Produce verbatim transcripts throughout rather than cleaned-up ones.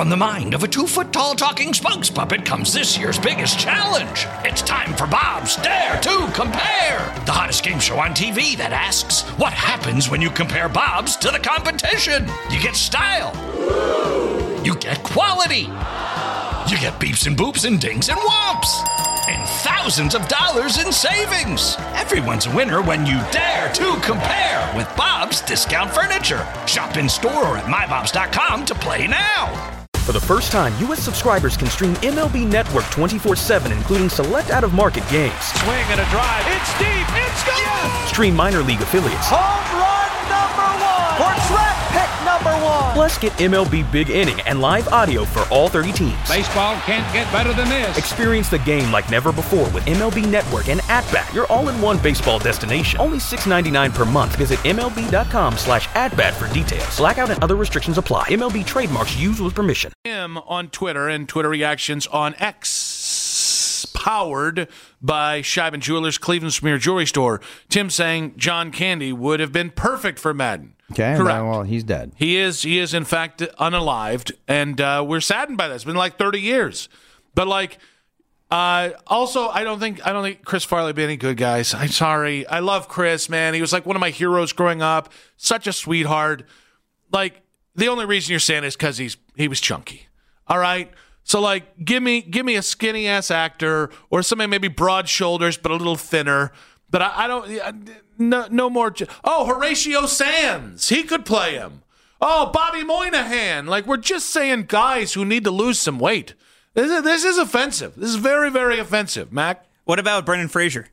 From the mind of a two-foot-tall talking spokes puppet comes this year's biggest challenge. It's time for Bob's Dare to Compare, the hottest game show on T V that asks, what happens when you compare Bobs to the competition? You get style. You get quality. You get beeps and boops and dings and whomps. And thousands of dollars in savings. Everyone's a winner when you dare to compare with Bob's Discount Furniture. Shop in store or at my bobs dot com to play now. For the first time, U S subscribers can stream M L B Network twenty-four seven, including select out-of-market games. Swing and a drive. It's deep. It's gone. Yes. Stream minor league affiliates. Home run number one. Or draft pick number one. Plus, get M L B Big Inning and live audio for all thirty teams. Baseball can't get better than this. Experience the game like never before with M L B Network and At-Bat, your all-in-one baseball destination. Only six dollars and ninety-nine cents per month. Visit M L B dot com slash at-bat for details. Blackout and other restrictions apply. M L B trademarks used with permission. Him on Twitter and Twitter reactions on X, powered by Scheib and Jewelers, Cleveland Premier Jewelry Store. Tim saying John Candy would have been perfect for Madden. Okay, correct. Well, he's dead. He is. He is in fact unalived, and uh, we're saddened by that. It's been like thirty years, but like, uh, also I don't think I don't think Chris Farley would be any good, guys. I'm sorry. I love Chris, man. He was like one of my heroes growing up. Such a sweetheart. Like the only reason you're saying is because he's he was chunky. All right. So like, give me give me a skinny ass actor or somebody maybe broad shoulders but a little thinner. But I, I don't. No, no more. Oh, Horatio Sands. He could play him. Oh, Bobby Moynihan. Like, we're just saying guys who need to lose some weight. This is, this is offensive. This is very, very offensive, Mac. What about Brendan Fraser?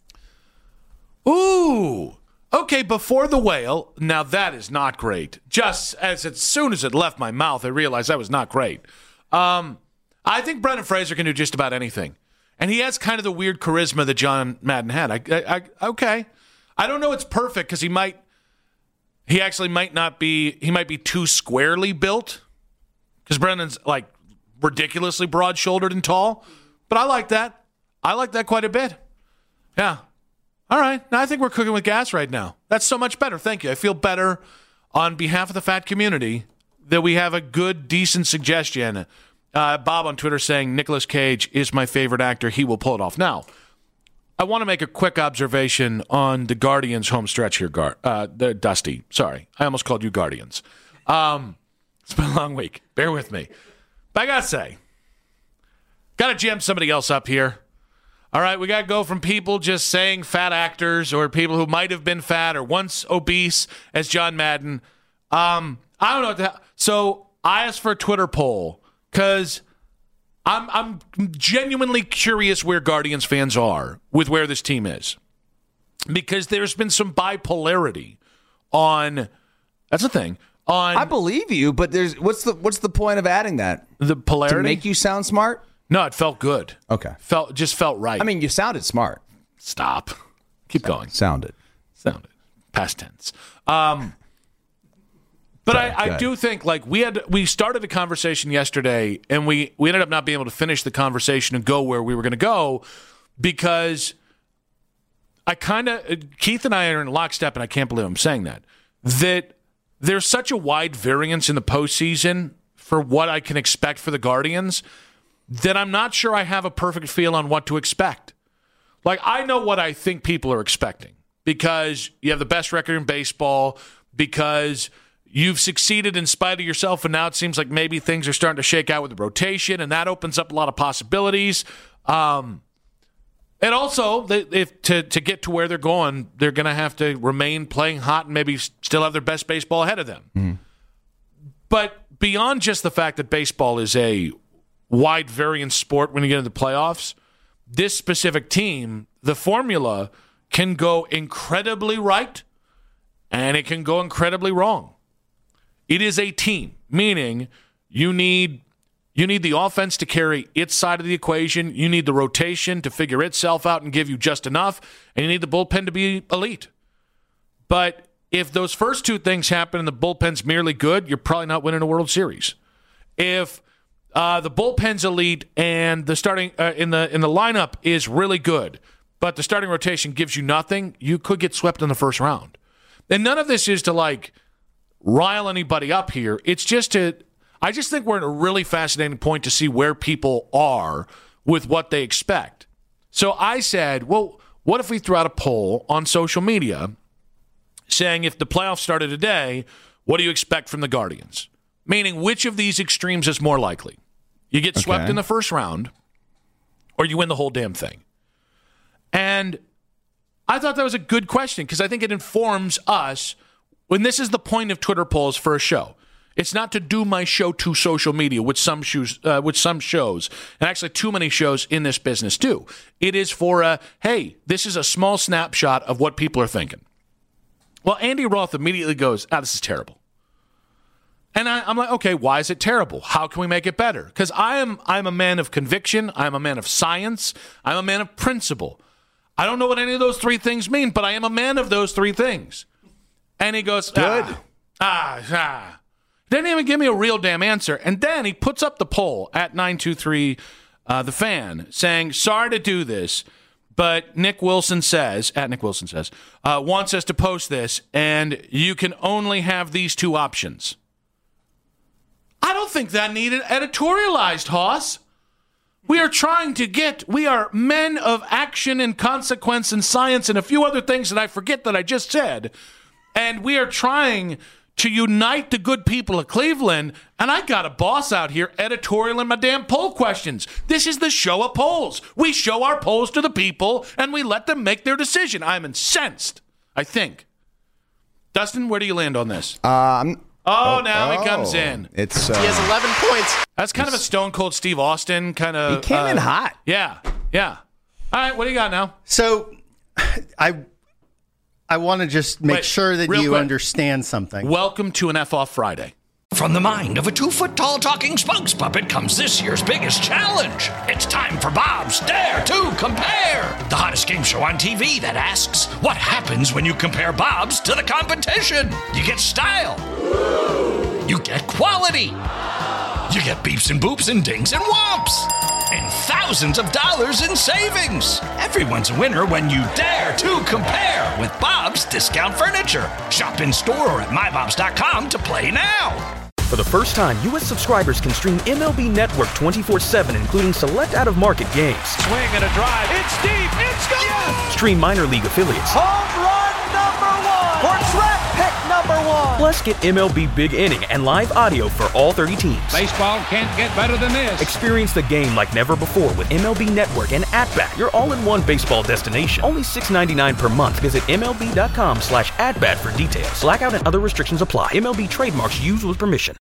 Ooh. Okay, Before the Whale. Now, that is not great. Just as, as soon as it left my mouth, I realized that was not great. Um, I think Brendan Fraser can do just about anything. And he has kind of the weird charisma that John Madden had. I, I, I okay. I don't know it's perfect because he might, he actually might not be, he might be too squarely built because Brendan's like ridiculously broad-shouldered and tall. But I like that. I like that quite a bit. Yeah. All right. Now I think we're cooking with gas right now. That's so much better. Thank you. I feel better on behalf of the fat community that we have a good, decent suggestion. Uh, Bob on Twitter saying Nicolas Cage is my favorite actor. He will pull it off. Now, I want to make a quick observation on the Guardians home stretch here, Gar- uh, the Dusty. Sorry, I almost called you Guardians. Um, it's been a long week. Bear with me. But I got to say, got to jam somebody else up here. All right, we got to go from people just saying fat actors or people who might have been fat or once obese as John Madden. Um, I don't know what the hell. So I asked for a Twitter poll. Because I'm I'm genuinely curious where Guardians fans are with where this team is. Because there's been some bipolarity on, that's the thing, on... I believe you, but there's what's the what's the point of adding that? The polarity? To make you sound smart? No, it felt good. Okay. Felt Just felt right. I mean, you sounded smart. Stop. Keep Sound, going. Sounded. Sounded. Past tense. Um... But Sorry, I, I do think, like, we had we started a conversation yesterday, and we, we ended up not being able to finish the conversation and go where we were going to go because I kind of, Keith and I are in lockstep, and I can't believe I'm saying that, that there's such a wide variance in the postseason for what I can expect for the Guardians that I'm not sure I have a perfect feel on what to expect. Like, I know what I think people are expecting because you have the best record in baseball, because you've succeeded in spite of yourself, and now it seems like maybe things are starting to shake out with the rotation, and that opens up a lot of possibilities. Um, and also, they, if to, to get to where they're going, they're going to have to remain playing hot and maybe still have their best baseball ahead of them. Mm-hmm. But beyond just the fact that baseball is a wide variance sport when you get into the playoffs, this specific team, the formula can go incredibly right, and it can go incredibly wrong. It is a team, meaning you need you need the offense to carry its side of the equation. You need the rotation to figure itself out and give you just enough. And you need the bullpen to be elite. But if those first two things happen and the bullpen's merely good, you're probably not winning a World Series. If uh, the bullpen's elite and the starting uh, in the in the lineup is really good, but the starting rotation gives you nothing, you could get swept in the first round. And none of this is to, like, rile anybody up here. It's just to, I just think we're at a really fascinating point to see where people are with what they expect. So I said, well, what if we threw out a poll on social media saying if the playoffs started today, what do you expect from the Guardians? Meaning, which of these extremes is more likely? You get swept Okay. in the first round, or you win the whole damn thing. And I thought that was a good question because I think it informs us when this is the point of Twitter polls for a show. It's not to do my show to social media, which some shows, uh, which some shows, and actually too many shows in this business do. It is for a, hey, this is a small snapshot of what people are thinking. Well, Andy Roth immediately goes, ah, this is terrible. And I, I'm like, okay, why is it terrible? How can we make it better? Because I am I'm a man of conviction. I'm a man of science. I'm a man of principle. I don't know what any of those three things mean, but I am a man of those three things. And he goes, Good. ah, ah, ah. Didn't even give me a real damn answer. And then he puts up the poll at nine two three, uh, The Fan, saying, sorry to do this, but Nick Wilson says, at Nick Wilson says, uh, wants us to post this, and you can only have these two options. I don't think that needed editorialized, Hoss. We are trying to get, we are men of action and consequence and science and a few other things that I forget that I just said. And we are trying to unite the good people of Cleveland. And I got a boss out here editorialing my damn poll questions. This is the show of polls. We show our polls to the people and we let them make their decision. I'm incensed, I think. Dustin, where do you land on this? Um, oh, now oh, he comes in. It's uh, He has eleven points. That's kind of a Stone Cold Steve Austin kind of. He came in uh, hot. Yeah, yeah. All right, what do you got now? So I I want to just make Wait, sure that real you quick. understand something. Welcome to an F Off Friday. From the mind of a two-foot-tall talking spokes puppet comes this year's biggest challenge. It's time for Bob's Dare to Compare, the hottest game show on T V that asks, what happens when you compare Bob's to the competition? You get style. You get quality. You get beeps and boops and dings and whomps. And thousands of dollars in savings. Everyone's a winner when you dare to compare with Bob's Discount Furniture. Shop in store or at my bobs dot com to play now. For the first time, U S subscribers can stream M L B Network twenty-four seven, including select out-of-market games. Swing and a drive. It's deep. It's gone. Yes. Stream minor league affiliates. Home run number one. Or track pick number one. Plus, get M L B Big Inning and live audio for all thirty teams. Baseball can't get better than this. Experience the game like never before with M L B Network and At-Bat, your all-in-one baseball destination. Only six dollars and ninety-nine cents per month. Visit M L B dot com slash at-bat for details. Blackout and other restrictions apply. M L B trademarks used with permission.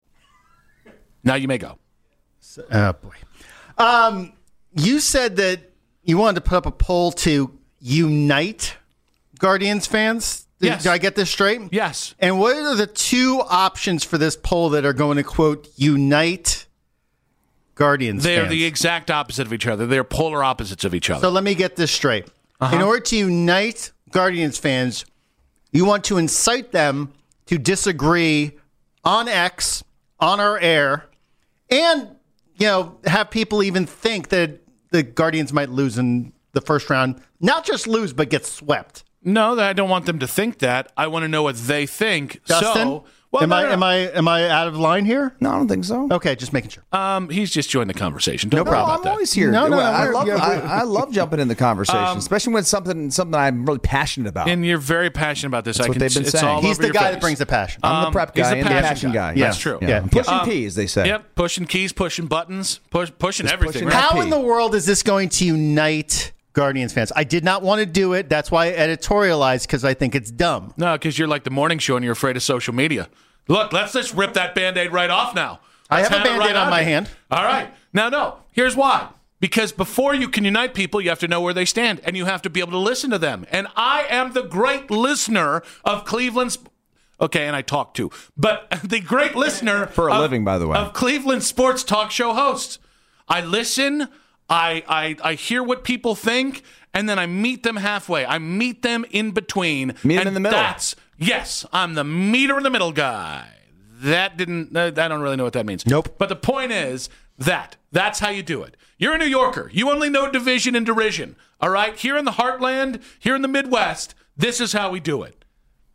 Now you may go. Oh, boy. Um, you said that you wanted to put up a poll to unite Guardians fans. Did, Yes. did I get this straight? Yes. And what are the two options for this poll that are going to, quote, unite Guardians They're fans? the exact opposite of each other. They're polar opposites of each other. So let me get this straight. In order to unite Guardians fans, you want to incite them to disagree on X, on our air, and, you know, have people even think that the Guardians might lose in the first round. Not just lose, but get swept. No, I don't want them to think that. I want to know what they think. Dustin, So, well, am no, I no, no. am I am I out of line here? no, I don't think so. Okay, just making sure. Um, he's just joined the conversation. Don't No worry problem. about I'm that. always here. No, no, no, I we're- love yeah, I, we're- I love jumping in the conversation, especially when it's something something I'm really passionate about. And you're very passionate about this. That's I what can, they've been it's saying. all He's over the your guy face. that brings the passion. I'm the um, prep he's guy the and the passion passion guy. guy. Yeah. That's true. Yeah. Yeah. I'm pushing Um, P, as they say. Yep, pushing keys, pushing buttons, push, pushing Just everything. pushing right? that- How P. in the world is this going to unite Guardians fans? I did not want to do it. That's why I editorialized, because I think it's dumb. No, because you're like the morning show and you're afraid of social media. Look, let's just rip that Band-Aid right off now. I Let's have a it Band-Aid on my here. hand. All right. Now, no. Here's why. Because before you can unite people, you have to know where they stand, and you have to be able to listen to them. And I am the great listener of Cleveland's. Okay, and I talk too. But the great listener. For a of- living, by the way. Of Cleveland sports talk show hosts. I listen, I, I, I hear what people think, and then I meet them halfway. I meet them in between. Meet 'em and in the middle. That's, yes, I'm the meter in the middle guy. That didn't, I don't really know what that means. Nope. But the point is that that's how you do it. You're a New Yorker. You only know division and derision. All right? Here in the heartland, here in the Midwest, this is how we do it.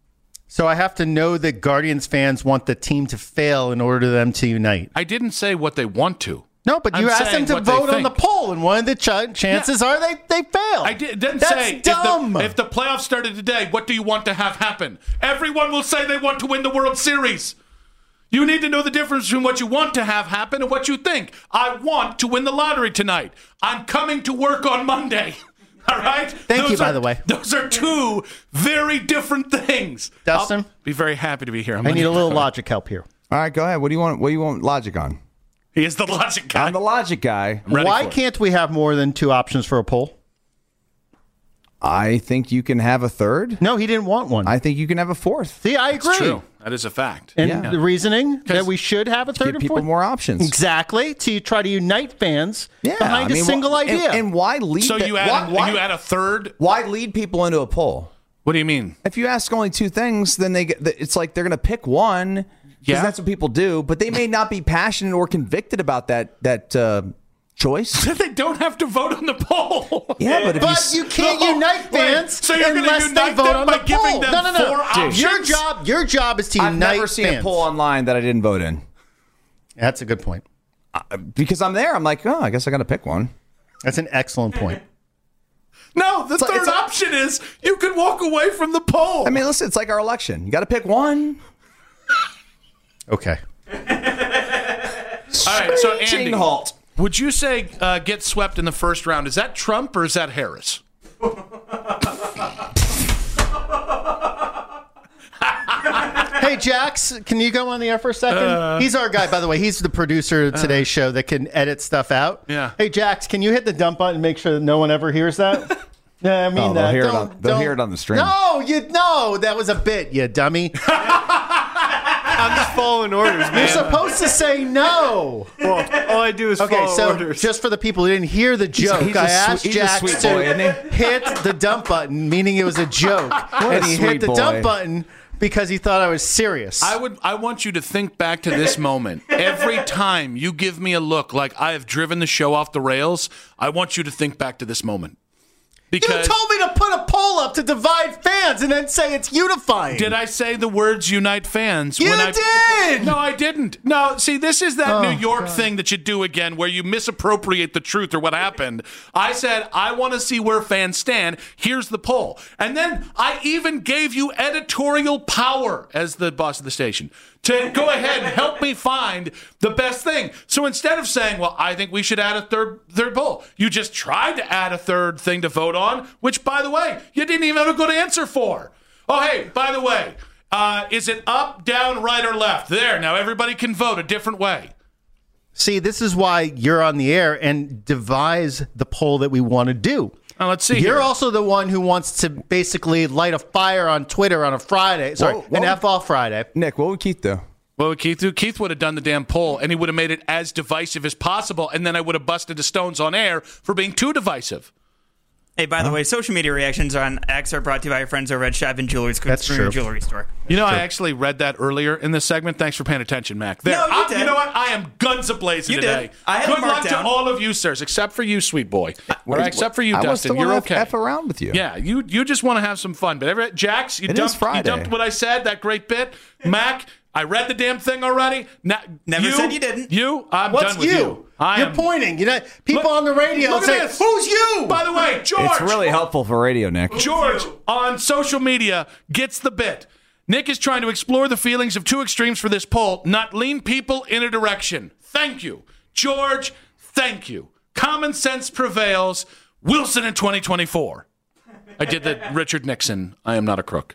So I have to know that Guardians fans want the team to fail in order for them to unite. I didn't say what they want to. No, but you I'm asked them saying to what they vote on think. the poll, and one of the ch- chances Yeah. are they, they fail. I did, didn't That's say dumb. If, the, if the playoffs started today, what do you want to have happen? Everyone will say they want to win the World Series. You need to know the difference between what you want to have happen and what you think. I want to win the lottery tonight. I'm coming to work on Monday. All right? Thank those you, by are, the way. Those are two very different things. Dustin? I'll be very happy to be here. I'm I need a gonna- little logic help here. All right, go ahead. What do you want? What do you want logic on? He is the logic guy. I'm the logic guy. ready Why for it. can't we have more than two options for a poll? I think you can have a third. No, he didn't want one. I think you can have a fourth. See, I agree. It's true. That is a fact. And Yeah. the reasoning that we should have a third Give and people fourth? more options. Exactly. To try to unite fans Yeah, behind I mean, a single wh- idea. And, and why lead? So the- you add, why, why, you add a third? why lead people into a poll? What do you mean? If you ask only two things, then they get. It's like they're going to pick one. Because Yeah. that's what people do. But they may not be passionate or convicted about that that uh, choice. They don't have to vote on the poll. Yeah, but if but you, you can't No, unite wait, fans so you're gonna unless unite they vote them on by the giving poll. them no, no, no. four options? Your job, your job is to I've unite never seen fans. a poll online that I didn't vote in That's a good point. because I'm there. I'm like, oh, I guess I got to pick one. That's an excellent point. No, the It's like- third it's like- option is you can walk away from the poll. I mean, listen, it's like our election. You got to pick one. Okay. All right, so Andy, Screeching halt. would you say uh, get swept in the first round? Is that Trump or is that Harris? Hey, Jax, can you go on the air for a second? Uh. He's our guy, by the way. He's the producer of today's show that can edit stuff out. Yeah. Hey, Jax, can you hit the dump button and make sure that no one ever hears that? Yeah, I mean Oh, they'll that. hear it Don't- on- they'll don't- hear it on the stream. No, you no, that was a bit, you dummy. I'm just following orders, You're man. supposed to say no. Well, all I do is Okay, follow so orders. just for the people who didn't hear the joke, he's a I swe- asked he's a Jax sweet to boy, isn't hit the dump button, meaning it was a joke, and he hit sweet the boy. dump button because he thought I was serious. I would. I want you to think back to this moment. Every time you give me a look like I have driven the show off the rails, I want you to think back to this moment. you Because told me to put a poll up to divide fans and then say it's unifying. did I say the words "unite fans"? You when I, did! No, I didn't. No, see, this is that Oh, New York thing that you do again, where you misappropriate the truth or what happened. I said I want to see where fans stand. Here's the poll, and then I even gave you editorial power as the boss of the station to go ahead and help me find the best thing. So instead of saying, well, I think we should add a third third poll, you just tried to add a third thing to vote on, which, by the way, you didn't even have a good answer for. Oh, hey, by the way, uh, is it up, down, right, or left? There, now everybody can vote a different way. See, this is why you're on the air and devise the poll that we want to do. Now, let's see You're here. also the one who wants to basically light a fire on Twitter on a Friday. Sorry, Whoa, whoa. an F off Friday. Nick, what would Keith do? What would Keith do? Keith would have done the damn poll, and he would have made it as divisive as possible, and then I would have busted to stones on air for being too divisive. Hey, by the way, social media reactions on X are brought to you by our friends over at Chevin Jewelry's That's Consumer true. Jewelry Store. You know, I actually read that earlier in this segment. Thanks for paying attention, Mac. There, No, you I- did. you know what? I am guns ablazing You today. did. I had it Good luck marked to down. all of you, sirs, except for you, sweet boy. All right, except for you, I was Dustin. still You're wanna okay. F around with you. Yeah, you you just want to have some fun. But every, Jax, you It is dumped, you Friday. dumped what I said, that great bit. Mac, I read the damn thing already. Now, Never said you didn't. You, I'm What's done with you? you. I You're am, pointing. You know, people Look- on the radio look at say, this. "Who's you?" By the way, George. It's really helpful for radio, Nick. George on social media gets the bit. Nick is trying to explore the feelings of two extremes for this poll, not lean people in a direction. Thank you. George, thank you. Common sense prevails. Wilson in twenty twenty-four. I did the Richard Nixon. I am not a crook.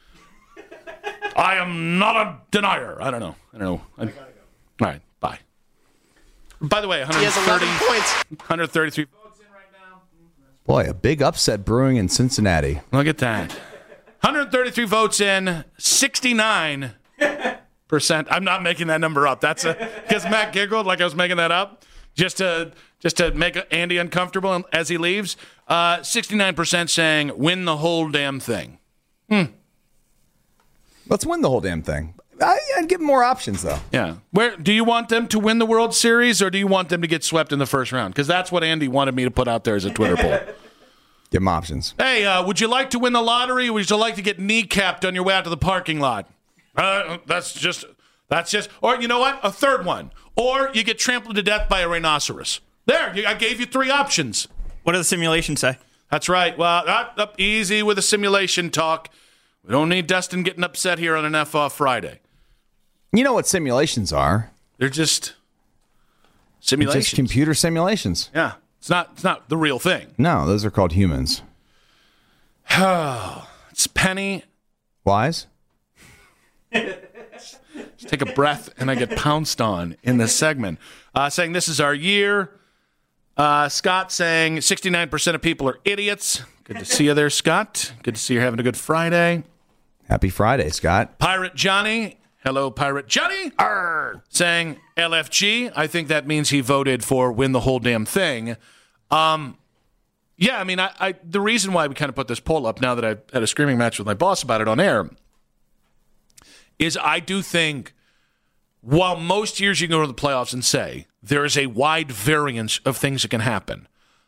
I am not a denier. I don't know. I don't know. I, all right, bye. By the way, one He has eleven thirty, points. one hundred thirty-three votes in right now. Boy, a big upset brewing in Cincinnati. Look at that. one hundred thirty-three votes in, sixty-nine percent. I'm not making that number up. That's a because Matt giggled like I was making that up just to just to make Andy uncomfortable as he leaves. Uh, sixty-nine percent saying win the whole damn thing. Hmm. Let's win the whole damn thing. I, I'd give them more options, though. Yeah. Where do you want them to win the World Series or do you want them to get swept in the first round? Because that's what Andy wanted me to put out there as a Twitter poll. Give them options. Hey, uh, would you like to win the lottery, or would you like to get kneecapped on your way out to the parking lot? Uh, that's just, that's just, or you know what? A third one. Or you get trampled to death by a rhinoceros. There, I gave you three options. What does the simulation say? That's right. Well, up, up easy with the simulation talk. We don't need Dustin getting upset here on an F off Friday. You know what simulations are? They're just simulations. Just computer simulations. Yeah. It's not It's not the real thing. No, those are called humans. It's Penny. Wise? Just take a breath, and I get pounced on in this segment. Uh, saying this is our year. Uh, Scott saying sixty-nine percent of people are idiots. Good to see you there, Scott. Good to see you're having a good Friday. Happy Friday, Scott. Pirate Johnny. Hello, Pirate Johnny. Arr! Saying L F G. I think that means he voted for win the whole damn thing. Um, yeah, I mean, I, I the reason why we kind of put this poll up now that I've had a screaming match with my boss about it on air is I do think while most years you can go to the playoffs and say there is a wide variance of things that can happen,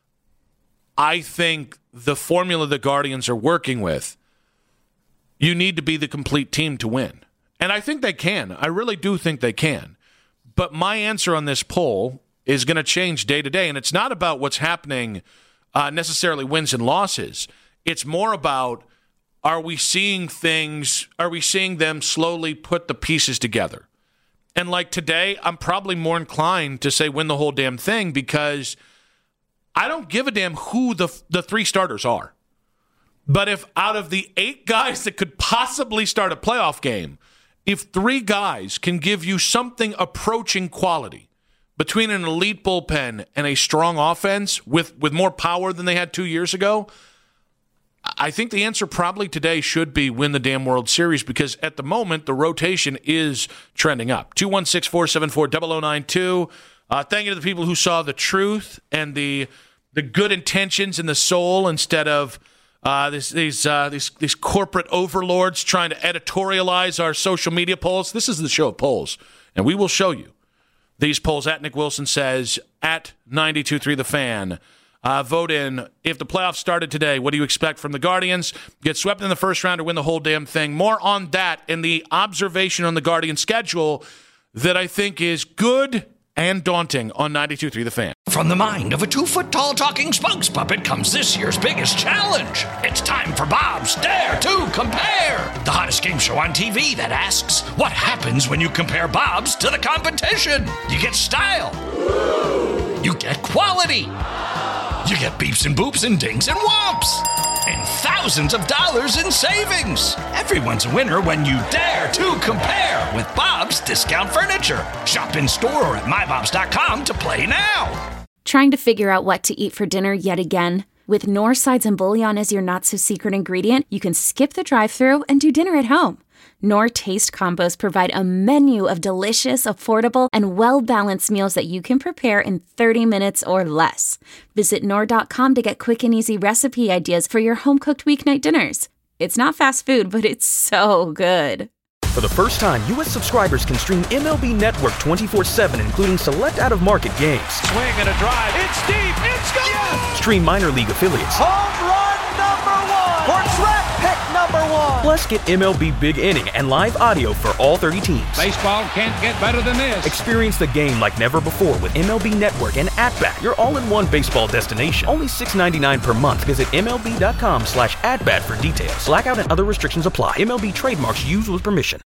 I think the formula the Guardians are working with, you need to be the complete team to win. And I think they can. I really do think they can. But my answer on this poll is going to change day to day. And it's not about what's happening uh, necessarily wins and losses. It's more about, are we seeing things, are we seeing them slowly put the pieces together? And like today, I'm probably more inclined to say win the whole damn thing because I don't give a damn who the the three starters are. But if out of the eight guys that could possibly start a playoff game, if three guys can give you something approaching quality between an elite bullpen and a strong offense with, with more power than they had two years ago, I think the answer probably today should be win the damn World Series because at the moment, the rotation is trending up. two one six, four seven four, zero zero nine two. Uh, thank you to the people who saw the truth and the the good intentions in the soul instead of Uh, this, these, uh, these these corporate overlords trying to editorialize our social media polls. This is the show of polls, and we will show you these polls. At Nick Wilson says, at ninety-two point three The Fan, uh, vote in. If the playoffs started today, what do you expect from the Guardians? Get swept in the first round or win the whole damn thing? More on that in the observation on the Guardian schedule that I think is good and daunting on ninety-two point three The Fan. From the mind of a two-foot-tall talking spokes puppet comes this year's biggest challenge. It's time for Bob's Dare to Compare, the hottest game show on T V that asks, what happens when you compare Bob's to the competition? You get style. You get quality. You get beeps and boops and dings and whomps. And thousands of dollars in savings. Everyone's a winner when you dare to compare with Bob's Discount Furniture. Shop in store or at my bobs dot com to play now. Trying to figure out what to eat for dinner yet again? With Knorr sides and bouillon as your not-so-secret ingredient, you can skip the drive-thru and do dinner at home. Knorr Taste Combos provide a menu of delicious, affordable, and well-balanced meals that you can prepare in thirty minutes or less. Visit Knorr dot com to get quick and easy recipe ideas for your home-cooked weeknight dinners. It's not fast food, but it's so good. For the first time, U S subscribers can stream M L B Network twenty-four seven, including select out-of-market games. Swing and a drive. It's deep. It's gone. Yes! Stream minor league affiliates. Home run number one. For track pick number one. Plus, get M L B Big Inning and live audio for all thirty teams. Baseball can't get better than this. Experience the game like never before with M L B Network and At-Bat, your all-in-one baseball destination. Only six dollars and ninety-nine cents per month. Visit M L B dot com slash at bat for details. Blackout and other restrictions apply. M L B trademarks used with permission.